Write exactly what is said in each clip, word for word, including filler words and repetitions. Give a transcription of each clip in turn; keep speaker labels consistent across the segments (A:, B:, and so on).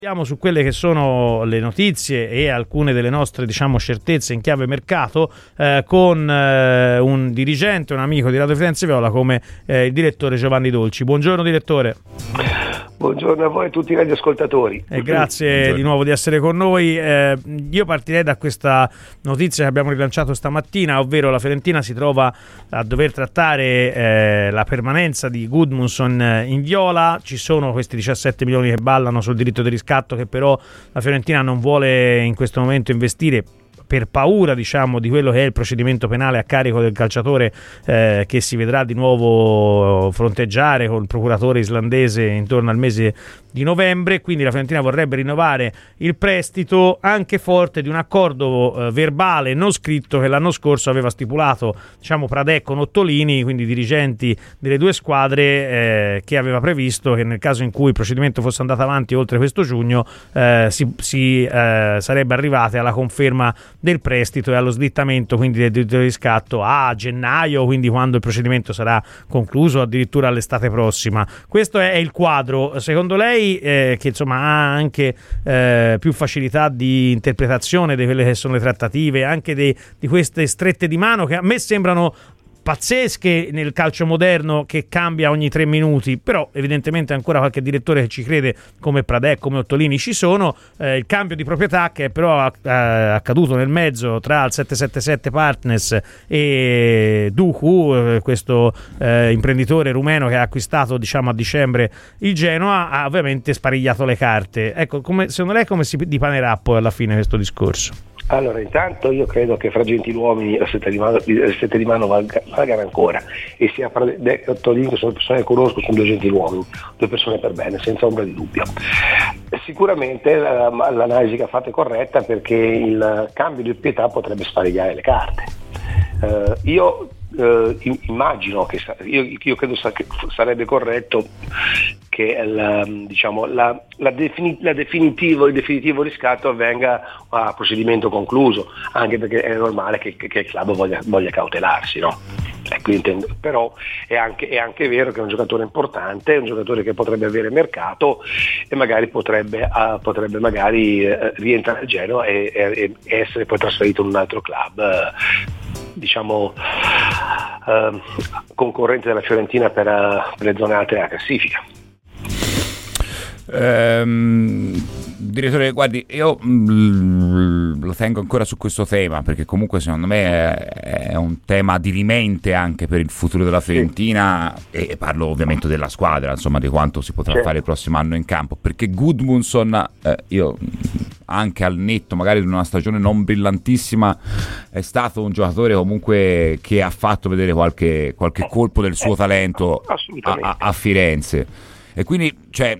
A: Andiamo su quelle che sono le notizie e alcune delle nostre, diciamo, certezze in chiave mercato eh, con eh, un dirigente, un amico di Radio Firenze Viola come eh, il direttore Giovanni Dolci. Buongiorno direttore.
B: Buongiorno a voi e a tutti i radioascoltatori.
A: E grazie
B: Buongiorno.
A: di nuovo di essere con noi. Eh, io partirei da questa notizia che abbiamo rilanciato stamattina, ovvero la Fiorentina si trova a dover trattare eh, la permanenza di Gudmundsson in viola. Ci sono questi diciassette milioni che ballano sul diritto di riscatto che però la Fiorentina non vuole in questo momento investire per paura, diciamo, di quello che è il procedimento penale a carico del calciatore eh, che si vedrà di nuovo fronteggiare con il procuratore islandese intorno al mese di novembre. Quindi la Fiorentina vorrebbe rinnovare il prestito, anche forte di un accordo eh, verbale non scritto che l'anno scorso aveva stipulato, diciamo, Pradè con Ottolini, quindi dirigenti delle due squadre, eh, che aveva previsto che nel caso in cui il procedimento fosse andato avanti oltre questo giugno eh, si, si eh, sarebbe arrivati alla conferma del prestito e allo slittamento quindi del diritto di riscatto a gennaio, quindi quando il procedimento sarà concluso, addirittura all'estate prossima. Questo è il quadro. Secondo lei, eh, che insomma ha anche eh, più facilità di interpretazione di quelle che sono le trattative, anche de, di queste strette di mano che a me sembrano pazzesche nel calcio moderno, che cambia ogni tre minuti, però evidentemente ancora qualche direttore che ci crede, come Pradè, come Ottolini ci sono, eh, il cambio di proprietà che è però eh, accaduto nel mezzo tra il sette sette sette Partners e Duku, eh, questo eh, imprenditore rumeno che ha acquistato, diciamo, a dicembre il Genoa, ha ovviamente sparigliato le carte. Ecco, come, secondo lei come si dipanerà poi alla fine questo discorso?
B: Allora, intanto io credo che fra gentiluomini la sette di mano, la sette di mano valga, valgano ancora, e sia Pradè che Ottolini, che sono persone che conosco, sono due gentiluomini, due persone per bene, senza ombra di dubbio. Sicuramente l'analisi che ha fatto è corretta, perché il cambio di proprietà potrebbe sparigliare le carte. Uh, io uh, immagino che io, io credo che sarebbe corretto che il, diciamo, la, la, defini, la definitivo, il definitivo riscatto avvenga a procedimento concluso, anche perché è normale che, che il club voglia, voglia cautelarsi, no? Ecco, intendo, però è anche, è anche vero che è un giocatore importante, è un giocatore che potrebbe avere mercato e magari potrebbe, uh, potrebbe magari uh, rientrare al Genoa e, e, e essere poi trasferito in un altro club, uh, diciamo uh, concorrente della Fiorentina per, uh, per le zone alte della classifica.
C: Um, direttore, guardi, io mh, lo tengo ancora su questo tema, perché comunque secondo me è, è un tema dirimente anche per il futuro della Fiorentina, sì. E parlo ovviamente della squadra, insomma, di quanto si potrà, sì, fare il prossimo anno in campo, perché Gudmundsson, eh, io anche al netto magari di una stagione non brillantissima, è stato un giocatore comunque che ha fatto vedere qualche, qualche colpo del suo talento a, a, a Firenze. E quindi, cioè,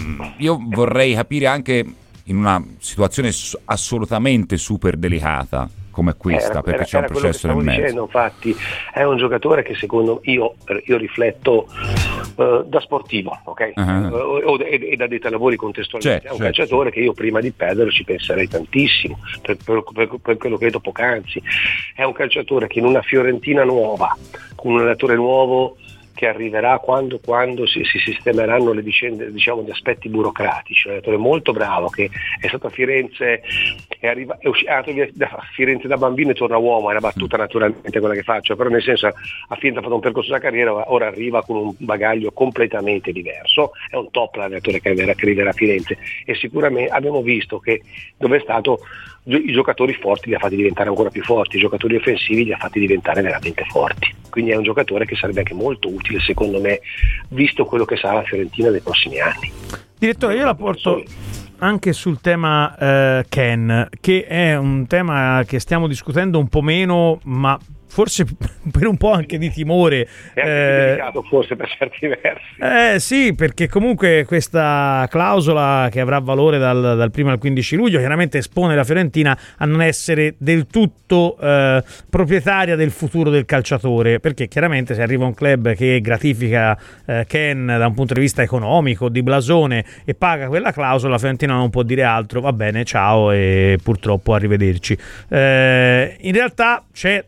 C: io vorrei capire, anche in una situazione assolutamente super delicata come questa, era, perché era, c'è un processo nel mezzo. Dicendo, infatti, è un giocatore che secondo io, io rifletto uh, da sportivo, ok? Uh-huh. Uh, e, e da dei lavori contestualmente. C'è, è un c'è, calciatore c'è. Che io prima di perderlo ci penserei tantissimo, per, per, per, per quello che vedo poc'anzi. È un calciatore che in una Fiorentina nuova, con un allenatore nuovo, che arriverà quando, quando si, si sistemeranno le vicende, diciamo, gli aspetti burocratici. Un allenatore molto bravo che è stato a Firenze, è, arriva, è uscito via da Firenze da bambino e torna uomo, è una battuta naturalmente quella che faccio, però nel senso, a Firenze ha fatto un percorso della carriera, ora arriva con un bagaglio completamente diverso, è un top l'allenatore che arriverà, che arriverà a Firenze, e sicuramente abbiamo visto che dove è stato i giocatori forti li ha fatti diventare ancora più forti, i giocatori offensivi li ha fatti diventare veramente forti, quindi è un giocatore che sarebbe anche molto utile secondo me, visto quello che sarà la Fiorentina nei prossimi anni.
A: Direttore, io la porto anche sul tema eh, Ken, che è un tema che stiamo discutendo un po' meno, ma forse per un po' anche di timore.
B: È anche eh, delicato forse per certi versi.
A: Eh sì, perché comunque questa clausola che avrà valore dal, dal primo al quindici luglio chiaramente espone la Fiorentina a non essere del tutto eh, proprietaria del futuro del calciatore, perché chiaramente se arriva un club che gratifica eh, Ken da un punto di vista economico, di blasone, e paga quella clausola, la Fiorentina non può dire altro, va bene, ciao e purtroppo arrivederci. Eh, in realtà c'è un discorso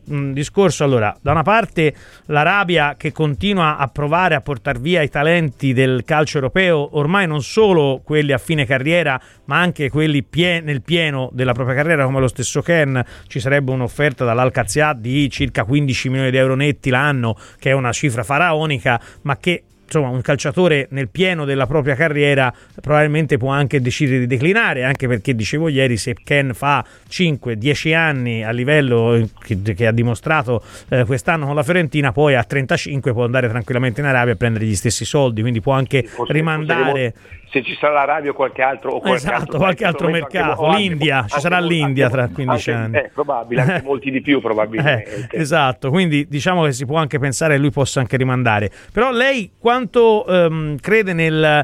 A: discorso. Allora, da una parte l'Arabia che continua a provare a portare via i talenti del calcio europeo, ormai non solo quelli a fine carriera, ma anche quelli pie- nel pieno della propria carriera, come lo stesso Ken. Ci sarebbe un'offerta dall'Al-Qadsiya di circa quindici milioni di euro netti l'anno, che è una cifra faraonica, ma che insomma un calciatore nel pieno della propria carriera probabilmente può anche decidere di declinare, anche perché dicevo ieri, se Ken fa cinque dieci anni a livello che, che ha dimostrato eh, quest'anno con la Fiorentina, poi a trentacinque può andare tranquillamente in Arabia a prendere gli stessi soldi, quindi può anche
B: forse,
A: rimandare
B: forse se ci sarà l'Arabia o qualche altro o qualche
A: esatto,
B: altro,
A: qualche altro mercato,
B: anche,
A: l'India,
B: anche,
A: ci sarà
B: anche,
A: l'India
B: anche,
A: tra quindici
B: anche,
A: anni.
B: È probabile, anche molti di più probabilmente.
A: Eh, esatto, quindi diciamo che si può anche pensare che lui possa anche rimandare. Però lei quanto ehm, crede nel,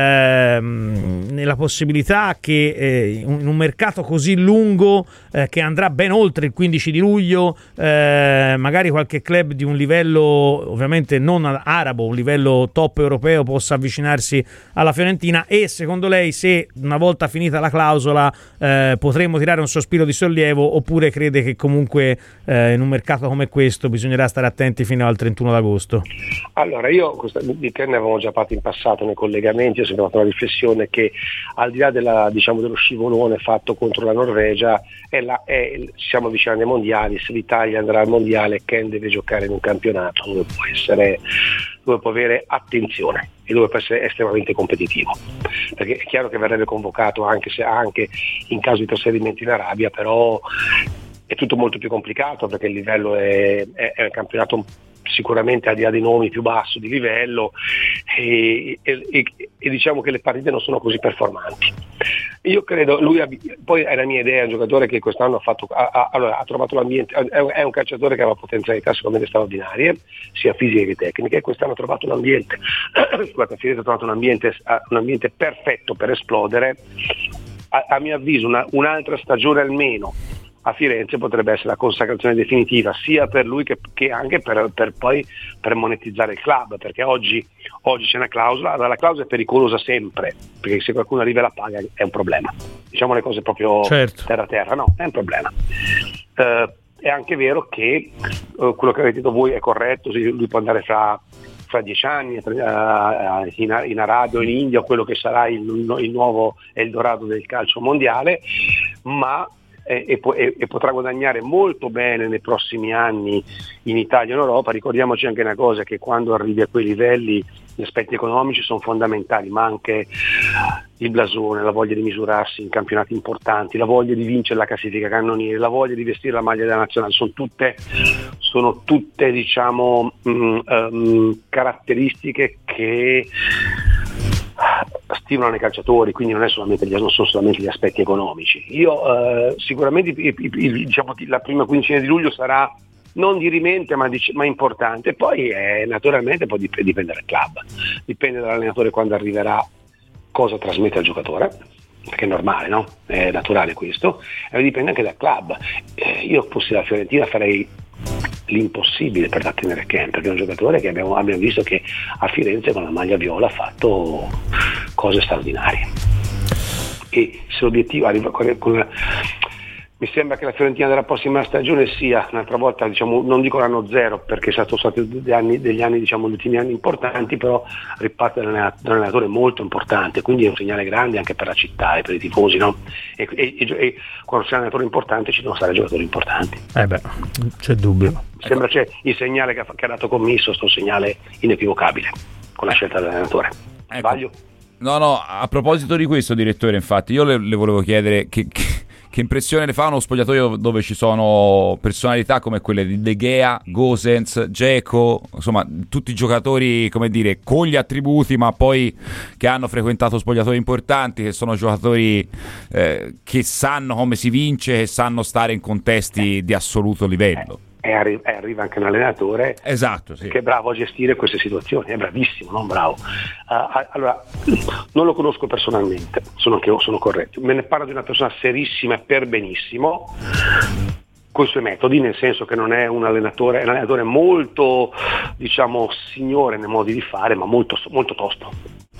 A: ehm, nella possibilità che eh, in un mercato così lungo eh, che andrà ben oltre il quindici di luglio, eh, magari qualche club di un livello ovviamente non arabo, un livello top europeo possa avvicinarsi alla Fiorentina, e secondo lei se una volta finita la clausola eh, potremmo tirare un sospiro di sollievo, oppure crede che comunque eh, in un mercato come questo bisognerà stare attenti fino al trentuno d'agosto?
B: Allora, io questa, di Ken ne avevamo già parlato in passato nei collegamenti, ho sempre fatto una riflessione che al di là della, diciamo, dello scivolone fatto contro la Norvegia, è la, è, ci siamo avvicinati ai mondiali, se l'Italia andrà al mondiale Ken deve giocare in un campionato dove può essere, dove può avere attenzione e dove può essere estremamente competitivo, perché è chiaro che verrebbe convocato anche, se, anche in caso di trasferimento in Arabia, però è tutto molto più complicato perché il livello è, è, è un campionato sicuramente al di là dei nomi più basso di livello e, e, e, e diciamo che le partite non sono così performanti. Io credo, lui ha, poi è la mia idea, è un giocatore che quest'anno ha fatto, ha, ha, allora, ha trovato l'ambiente, è un, è un calciatore che aveva potenzialità sicuramente straordinarie, sia fisiche che tecniche, e quest'anno ha trovato un ambiente, scusate, Firenze ha trovato un ambiente, un ambiente perfetto per esplodere. A, a mio avviso una, un'altra stagione almeno a Firenze potrebbe essere la consacrazione definitiva sia per lui che, che anche per, per poi per monetizzare il club, perché oggi, oggi c'è una clausola, la clausola è pericolosa sempre, perché se qualcuno arriva e la paga è un problema, diciamo le cose proprio
A: certo. terra
B: terra, no, è un problema. Uh, è anche vero che uh, quello che avete detto voi è corretto, lui può andare fra fra dieci anni uh, in, in Arabia o in India, o quello che sarà il, il nuovo Eldorado del calcio mondiale, ma E, e, e potrà guadagnare molto bene nei prossimi anni in Italia e in Europa. Ricordiamoci anche una cosa, che quando arrivi a quei livelli gli aspetti economici sono fondamentali, ma anche il blasone, la voglia di misurarsi in campionati importanti, la voglia di vincere la classifica cannoniere, la voglia di vestire la maglia della nazionale, sono tutte, sono tutte diciamo um, um, caratteristiche che stimolano i calciatori, quindi non, è solamente, non sono solamente gli aspetti economici. Io eh, sicuramente i, i, i, diciamo, la prima quindicina di luglio sarà non dirimente ma, dic- ma importante, poi eh, naturalmente poi dip- dipende dal club, dipende dall'allenatore quando arriverà, cosa trasmette al giocatore, perché è normale, no? È naturale questo, e dipende anche dal club. Eh, io fossi la Fiorentina farei l'impossibile per trattenere Ken, perché è un giocatore che abbiamo, abbiamo visto che a Firenze con la maglia viola ha fatto cose straordinarie, e se l'obiettivo arriva con, con, mi sembra che la Fiorentina della prossima stagione sia un'altra volta, diciamo, non dico l'anno zero perché sono stati degli anni, degli anni diciamo gli ultimi anni importanti, però riparte da un allenatore molto importante, quindi è un segnale grande anche per la città e per i tifosi, no? E, e, e quando c'è un allenatore importante ci devono stare giocatori importanti.
A: Eh beh, c'è dubbio.
B: Mi sembra c'è il segnale che ha, che ha dato Commisso, sto segnale inequivocabile con la scelta dell'allenatore.
C: Ecco.
B: Sbaglio?
C: No, no, a proposito di questo, direttore, infatti io le, le volevo chiedere che, che, che impressione le fa uno spogliatoio dove ci sono personalità come quelle di De Gea, Gosens, Dzeko, insomma tutti giocatori, come dire, con gli attributi, ma poi che hanno frequentato spogliatoi importanti, che sono giocatori eh, che sanno come si vince, che sanno stare in contesti di assoluto livello.
B: E arri- arriva anche un allenatore,
C: esatto, sì,
B: che è bravo a gestire queste situazioni, è bravissimo, non bravo. Uh, allora, non lo conosco personalmente, sono anche io, sono corretto. Me ne parlo di una persona serissima e per benissimo, con i suoi metodi, nel senso che non è un allenatore, è un allenatore molto, diciamo, signore nei modi di fare, ma molto, molto tosto.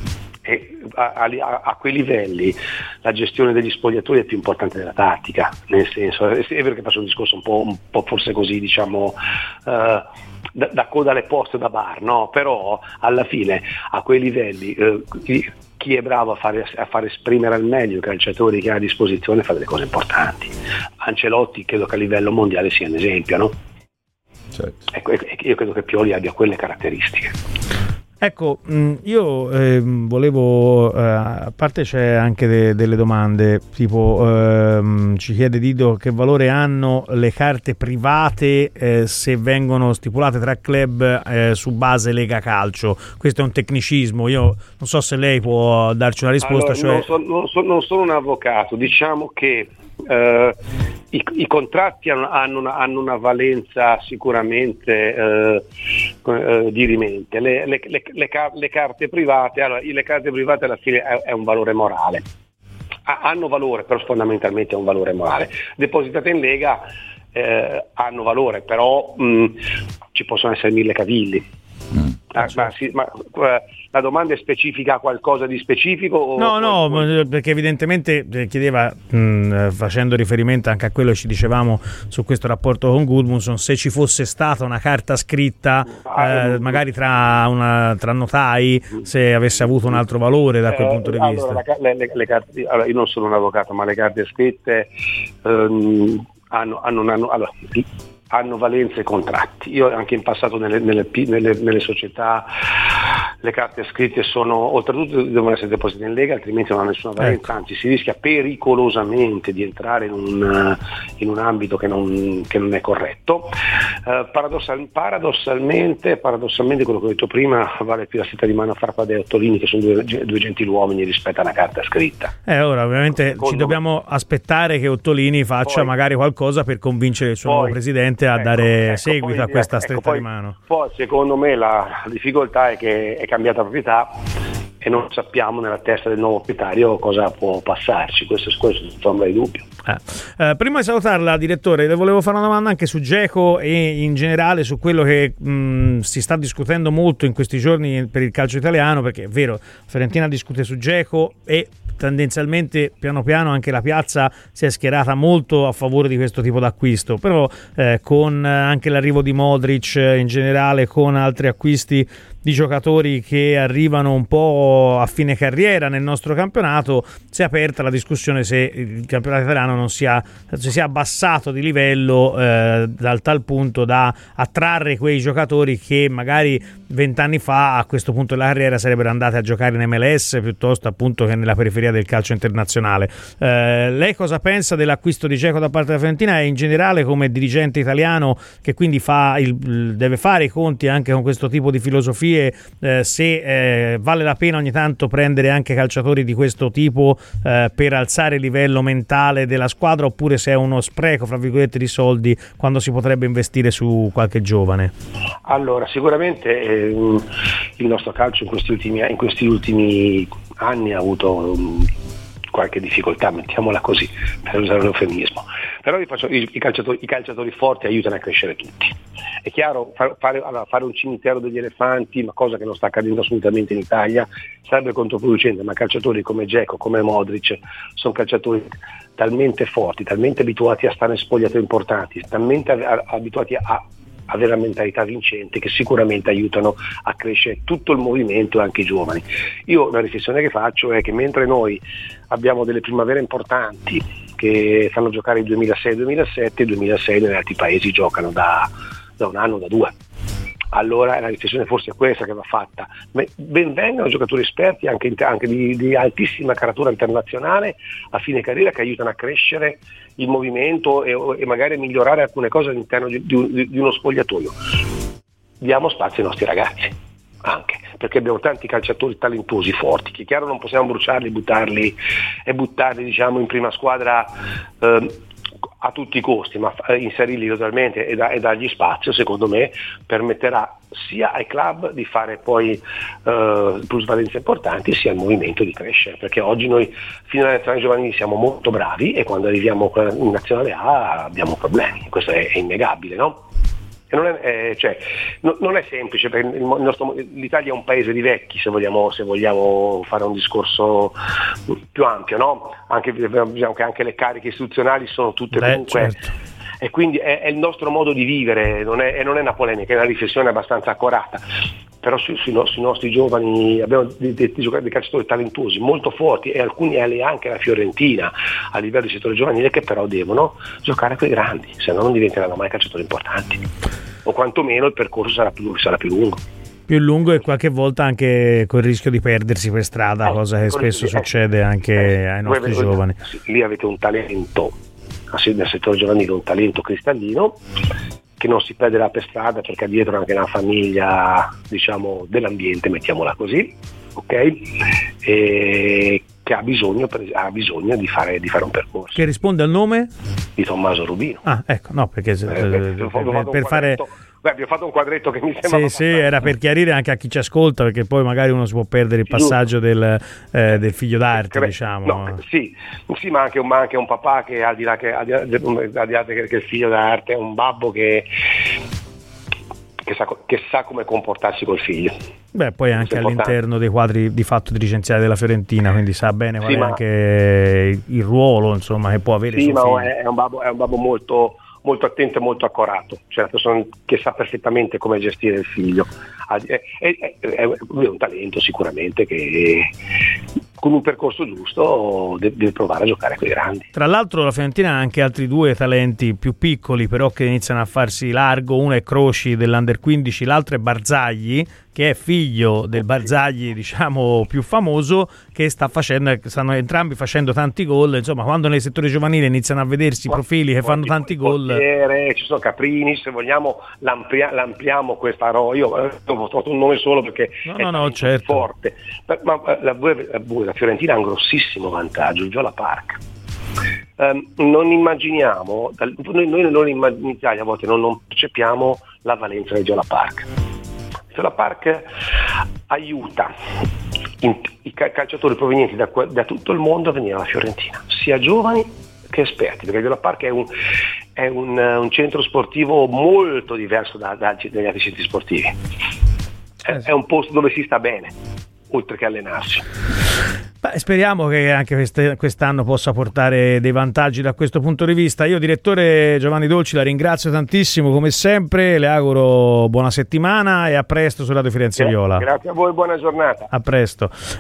B: E a, a, a quei livelli la gestione degli spogliatoi è più importante della tattica, nel senso, è vero che faccio un discorso un po', un po' forse così, diciamo, uh, da, da coda alle poste da bar, no? Però alla fine a quei livelli uh, chi, chi è bravo a fare, a fare esprimere al meglio i calciatori che ha a disposizione fa delle cose importanti. Ancelotti credo che a livello mondiale sia un esempio, no?
C: Certo.
B: Ecco, io credo che Pioli abbia quelle caratteristiche.
A: Ecco, io eh, volevo, eh, a parte c'è anche de- delle domande, tipo ehm, ci chiede Dido che valore hanno le carte private eh, se vengono stipulate tra club eh, su base Lega Calcio. Questo è un tecnicismo, io non so se lei può darci una risposta.
B: Allora,
A: cioè...
B: non, so, non, so, non sono un avvocato, diciamo che eh, i, i contratti hanno, hanno, una, hanno una valenza sicuramente eh, eh, dirimente. Le, le, le, le, le carte private, allora, le carte private alla fine è, è un valore morale. Ha, hanno valore, però fondamentalmente è un valore morale. Depositate in Lega eh, hanno valore, però mh, ci possono essere mille cavilli. Mm. Ah, ma, sì, ma uh, la domanda è specifica a qualcosa di specifico? O
A: no, no,
B: o...
A: perché evidentemente chiedeva, mh, facendo riferimento anche a quello che ci dicevamo su questo rapporto con Gudmundsson, se ci fosse stata una carta scritta, ah, eh, magari tra, una, tra notai, se avesse avuto un altro valore da quel eh, punto di
B: allora,
A: vista.
B: La, le, le, le carte, allora, io non sono un avvocato, ma le carte scritte ehm, hanno, hanno, hanno allora, hanno valenza i contratti. Io anche in passato nelle, nelle, nelle, nelle società le carte scritte sono, oltretutto devono essere depositate in Lega, altrimenti non hanno nessuna valenza, ecco. Anzi si rischia pericolosamente di entrare in un, in un ambito che non, che non è corretto. Uh, paradossal, paradossalmente, paradossalmente quello che ho detto prima vale più la stretta di mano a Farfadè e Ottolini, che sono due, due gentiluomini rispetto a una carta scritta.
A: Eh, ora ovviamente
B: Secondo
A: ci dobbiamo me. aspettare che Ottolini faccia poi, magari qualcosa per convincere il suo poi, nuovo presidente a ecco, dare ecco, seguito poi, a questa stretta ecco, poi, di mano.
B: Poi secondo me la, la difficoltà è che è cambiata proprietà e non sappiamo nella testa del nuovo proprietario cosa può passarci, questo, questo senza ombra di dubbio.
A: Eh. Eh, prima di salutarla, direttore, le volevo fare una domanda anche su Dzeko e in generale su quello che mh, si sta discutendo molto in questi giorni per il calcio italiano, perché è vero, Fiorentina discute su Dzeko e tendenzialmente piano piano anche la piazza si è schierata molto a favore di questo tipo d'acquisto, però eh, con anche l'arrivo di Modric in generale, con altri acquisti di giocatori che arrivano un po' a fine carriera nel nostro campionato, si è aperta la discussione se il campionato italiano non sia, si sia abbassato di livello eh, dal tal punto da attrarre quei giocatori che magari vent'anni fa a questo punto della carriera sarebbero andati a giocare in M L S piuttosto appunto che nella periferia del calcio internazionale. Eh, lei cosa pensa dell'acquisto di Dzeko da parte della Fiorentina e in generale come dirigente italiano che quindi fa il, deve fare i conti anche con questo tipo di filosofia? Eh, se eh, vale la pena ogni tanto prendere anche calciatori di questo tipo eh, per alzare il livello mentale della squadra, oppure se è uno spreco fra virgolette di soldi quando si potrebbe investire su qualche giovane?
B: Allora sicuramente eh, il nostro calcio in questi ultimi, in questi ultimi anni ha avuto um, qualche difficoltà, mettiamola così per usare un eufemismo, però vi faccio, i, i, calciatori, i calciatori forti aiutano a crescere tutti. È chiaro, fare, fare, allora, fare un cimitero degli elefanti, ma cosa che non sta accadendo assolutamente in Italia, sarebbe controproducente, ma calciatori come Dzeko, come Modric, sono calciatori talmente forti, talmente abituati a stare in spogliatoi importanti, talmente a, a, abituati a avere la mentalità vincente, che sicuramente aiutano a crescere tutto il movimento e anche i giovani. Io la riflessione che faccio è che mentre noi abbiamo delle primavere importanti che fanno giocare il duemilasei duemilasette, il duemilasei negli altri paesi giocano da, da un anno, da due. Allora la riflessione forse è questa che va fatta. Ben vengano giocatori esperti anche, anche di, di altissima caratura internazionale a fine carriera, che aiutano a crescere il movimento e, e magari a migliorare alcune cose all'interno di, di, di uno spogliatoio. Diamo spazio ai nostri ragazzi anche, perché abbiamo tanti calciatori talentuosi, forti, che chiaro non possiamo bruciarli, buttarli e buttarli diciamo in prima squadra eh, a tutti i costi, ma inserirli totalmente e, da, e dargli spazio, secondo me permetterà sia ai club di fare poi eh, plusvalenze importanti, sia al movimento di crescere, perché oggi noi fino alla nazionale giovanili siamo molto bravi e quando arriviamo in nazionale A abbiamo problemi, questo è, è innegabile, no? E non è, eh, cioè, no, non è semplice, perché il nostro, l'Italia è un paese di vecchi, se vogliamo, se vogliamo fare un discorso più ampio, no? Anche, diciamo che anche le cariche istituzionali sono tutte
A: Beh,
B: comunque...
A: certo.
B: E quindi è, è il nostro modo di vivere, non è, e non è una polemica, è una riflessione abbastanza accurata. Però sui, sui, no, sui nostri giovani abbiamo dei, dei, dei calciatori talentuosi, molto forti, e alcuni anche la Fiorentina a livello di settore giovanile, che però devono giocare con i grandi, se no non diventeranno mai calciatori importanti, o quantomeno il percorso sarà più, sarà più lungo.
A: Più lungo e qualche volta anche col rischio di perdersi per strada, eh, cosa che spesso succede anche eh, ai nostri
B: voi,
A: giovani.
B: Lì avete un talento, nel settore giovanile un talento cristallino, che non si perderà per strada, perché dietro anche una famiglia, diciamo, dell'ambiente, mettiamola così, ok? E che ha bisogno, ha bisogno di fare, di fare un percorso.
A: Che risponde al nome?
B: Di Tommaso Rubino.
A: Ah, ecco, no, perché eh, per, per, per fare...
B: Beh, abbiamo fatto un quadretto che mi sembra...
A: Sì, sì, era per chiarire anche a chi ci ascolta, perché poi magari uno si può perdere il passaggio del, eh, del figlio d'arte, Cre- diciamo.
B: No, sì, sì, ma anche, ma anche un papà che al di là che, al di là, al di là che, che il figlio d'arte è un babbo che... Che sa, che sa come comportarsi col figlio.
A: Beh, poi anche all'interno dei quadri di fatto dirigenziali della Fiorentina, quindi sa bene qual sì, è ma... anche il ruolo, insomma, che può avere.
B: Sì, ma è, è un babbo, è un babbo molto, molto attento e molto accorato, cioè una persona che sa perfettamente come gestire il figlio. È, è, è, è un talento sicuramente che con un percorso giusto deve provare a giocare con i grandi.
A: Tra l'altro la Fiorentina ha anche altri due talenti più piccoli, però che iniziano a farsi largo. Uno è Croci dell'Under quindici, l'altro è Barzagli, che è figlio del Barzagli, diciamo, più famoso, che sta facendo, stanno entrambi facendo tanti gol. Insomma, quando nel settore giovanile iniziano a vedersi profili che fanno tanti gol,
B: ci sono Caprini, se vogliamo l'amplia, l'ampliamo questa roba. Io ho fatto un nome solo perché
A: no,
B: è
A: no, no, certo.
B: forte, ma la, la, la Fiorentina ha un grossissimo vantaggio, il Viola Park. Um, non immaginiamo, noi, noi non in Italia a volte non, non percepiamo la valenza del Viola Park. Il Viola Park aiuta in, i calciatori provenienti da, da tutto il mondo a venire alla Fiorentina, sia giovani che esperti, perché il Viola Park è un, è un, un centro sportivo molto diverso da, da, dagli altri centri sportivi. È, è un posto dove si sta bene, oltre che allenarsi.
A: Beh, speriamo che anche queste, quest'anno possa portare dei vantaggi da questo punto di vista. Io, direttore Giovanni Dolci, la ringrazio tantissimo come sempre, le auguro buona settimana e a presto su Radio Firenze Viola.
B: Grazie a voi, buona giornata.
A: A presto.